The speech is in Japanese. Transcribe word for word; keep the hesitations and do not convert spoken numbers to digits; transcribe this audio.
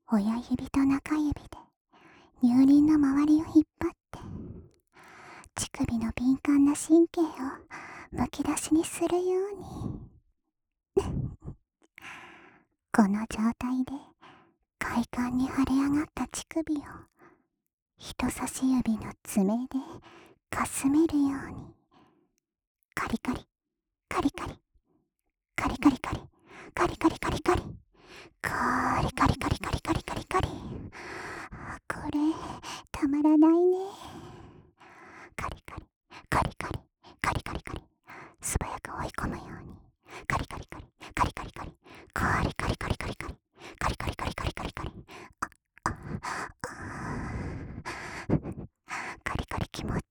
親指と中指で乳輪の周りを引っ張って、乳首の敏感な神経をむき出しにするように。この状態で快感に腫れ上がった乳首を人差し指の爪でかすめるように、カリカリカリカリカリカリカリカリカリカリカリカリカリカリカリカリカリカリ。これたまらないね。カリカリカリカリカリカリカリ、素早く追い込むように、カリカリカリカリカリカリカリカリカリカリカリカリカリカリカリカリカリ。ああカリカリ気持